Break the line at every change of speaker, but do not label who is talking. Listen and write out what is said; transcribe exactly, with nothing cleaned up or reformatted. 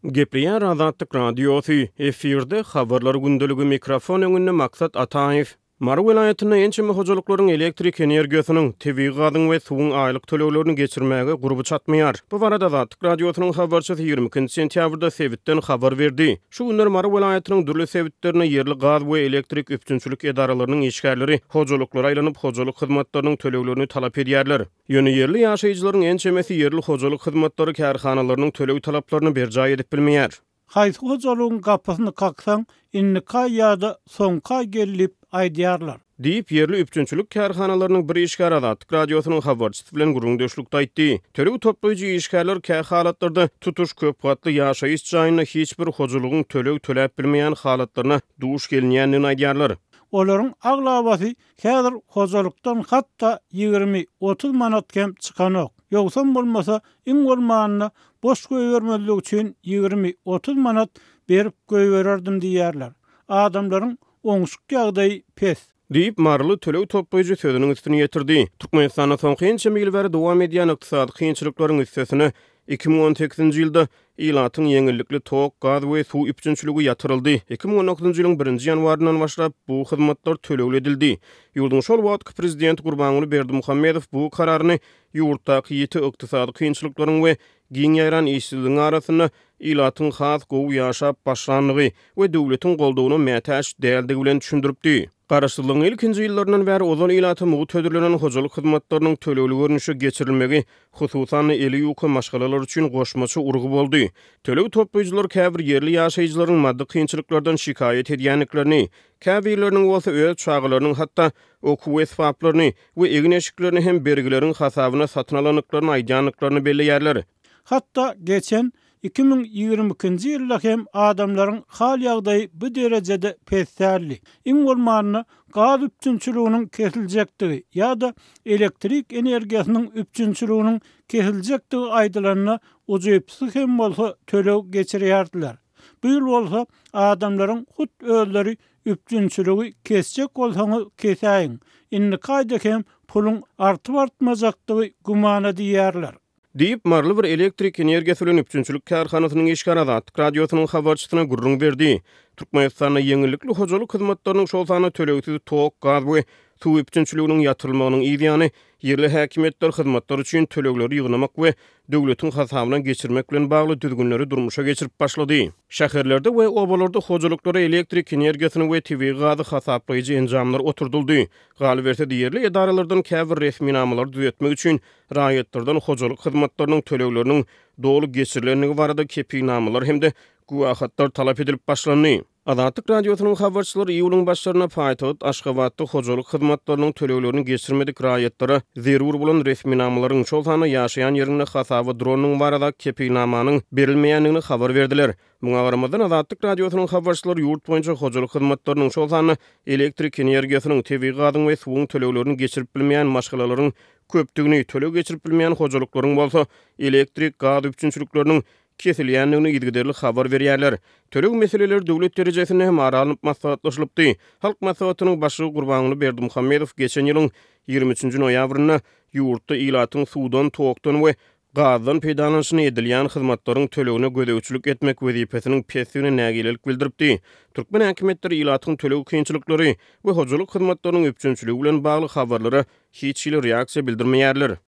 Gepriýär Azatlyk radiosu efirde habarlar gündölügi mikrofon öňünde maksat Ataýew. Mar welaýatyna ençeme hojalyklaryň elektrik energiýasynyň tebii gazyň we suwuň aýlyk töleglerini geçirmäge gurby çatmaýar. Bu barada Azatlyk radiosynyň habarçysy ýigrimiki sentýabrda Sewitden habar berdi. Şu günler Mar welaýatynyň dürli sewitlerine yerli gaz we elektrik üpçünçilik edaralarynyň işgärleri hojalyklara aýlanyp hojalyk hyzmatlarynyň töleglerini talap edýärler. Ýöne yerli ýaşaýjylaryň ençemesi yerli hojalyk hyzmatlary kärhanalarynyň töleg talaplaryny berjay edip bilmeýär.
Haýsy hojalygyň gapysyny kaksaň, innika ýa-da soňka gelip aýdýarlar.
Diýip yerli üpçünçilik kärhanalarynyň bir işgär Azatlyk radiosynyň habarçysy bilen gurulmuşlukda aýtdy. Töleg toplaýjy işgärler kä halatlarda tutuş köp gatly ýaşaýyş jaýyna hiç bir hojalygyň töleg töläp bilmeýän halatlaryna duş gelýänini aýdýarlar.
Olaryň aglabasy häzir hojalykdan hatda ýigirmi otuz manat kem çykanok. Ýogsa bolmasa iň bolmanyna boş goýbermelik üçin ýigirmi otuz manat berip goýbererdim diýerler. Adamlaryň oňşuk ýagdaýy pes.
Diýip marly töleg toplaýjy sözüniň üstüne ýetirdi. Türkmenistana soňky ençe ýyl bäri dowam edýän ykdysady kynçylyklaryň üstesine iki ming on sekizinji ýylda ilatyň ýeňillikli tok, gaz we suw üpçünçiligi ýatyryldy. iki ming on dokuzunji ýylyň birinji ýanwarynyň başlap bu hyzmatlar tölegli edildi. Ýurduň şol wagtky prezident Gurbanuly Berdimuhammedow bu kararyny ýurtdaky ýeti ykdysady kynçylyklaryň we giň ýaran işçiligiň arasyna ilatyň has gowy ýaşap başlanlygy we döwletiň goldawyna mätäç däldigi bilen düşündiripdi. Garaşsyzlygyň ilkinji ýyllaryndan bäri ozal ilaty mugu tödürlenen hojalyk hyzmatlarynyň tölegli görnüşi geçirilmegi hususan eli ýuky maşgalalar üçin goşmaçy urgu boldy. Töleg toplaýjylar käbir yerli ýaşaýjylaryň maddi kynçylyklardan şikaýet edýänliklerini, käbirleriniň bolsa öz çağlarynyň hatda okuw esbaplaryny we egneşiklerini hem bergilerin hasabyna satyn alanyklaryny aýdýanlyklaryny belleýärler.
Hatda geçen iki ming ýigirmikinji ýylda hem adamlaryň hal ýagdaýy bu derejede pesdärli. Iň bolmanyna gaz üpçünçiliginiň kesiljektigi ýa-da elektrik energiýasynyň üpçünçiliginiň kesiljektigi aýdylanyna ujepsi hem bolsa töleg geçirýärdiler. Bu ýyl bolsa adamlaryň hut özleri üpçünçiligi kesjek bolsaňyz kesäýin. Inni kaýda hem puluň artyp artmajakdygy gumana diýerler.
Diýip marly bir elektrik energiýasy bilen üpçünçilik kärhanasynyň işgär Azatlyk radiosynyň habarçysyna gurrun berdi. Türkmenistanda ýeňillikli hojalyk hyzmatlarynyň şol sany tölegsiz tok, gaz we suw üpçünçiliginiň ýatyrylmagynyň ýa-ni yerli häkimetler hyzmatlar üçin tölegleri ýygnamak we döwletiň hasabyna geçirmek bilen bagly düzgünleri durmuşa geçirip başlady. Şäherlerde we obalarda hojalyklara elektrik energiýasyny we tebii gazy hasaplaýjy enjamlar oturduldy. Galy berse diýerli edaralardan käbir resmi namalar düzetmek üçin raýatlardan hojalyk hyzmatlarynyň tölegleriniň dolu geçirilenligi barada kepik namalar hemde guwahatlar talap edilip başlandy. Azatlyk radiosynyň habarçylary ýylyň başlaryna Paýtagat, Aşgabatda hojalyk hyzmatlarynyň töleglerini geçirmedik raýatlara zerur bolan resmi namalaryň şol sany ýaşaýan ýerine hasaby dronyň barada kepiknamanyň berilmeýänligini habar berdiler. Muňa garamadan Azatlyk radiosynyň habarçylary ýurt boýunça hojalyk hyzmatlarynyň şol sany elektrik energiýasynyň tebii gazyň we suwuň töleglerini geçirip bilmeýän maşgalalaryň köpdigini, töleg geçirip bilmeýän hojalyklaryň bolsa elektrik gaz üpçünçilikleriniň kesilýänligini ýetgiderli habar berýärler. Töleg meseleleri döwlet derejesinde hem aralanyp maslahatlaşylypdy. Halk maslahatynyň başlygy Gurbanuly Berdimuhammedow geçen ýylyň ýigirmi üçinji noýabryna ýurtda ilatyň suwdan, tokdan we gazdan peýdalanyşyny edilýän hyzmatlaryň tölegine gödäwçilik etmek wezipesiniň pesine nägilelik bildiripdi. Türkmen häkimetleri ilatyň töleg kynçylyklary we hojalyk hyzmatlarynyň üpçünçiligi bilen bagly habarlara hiç ýyl reaksiýa bildirmeýärler.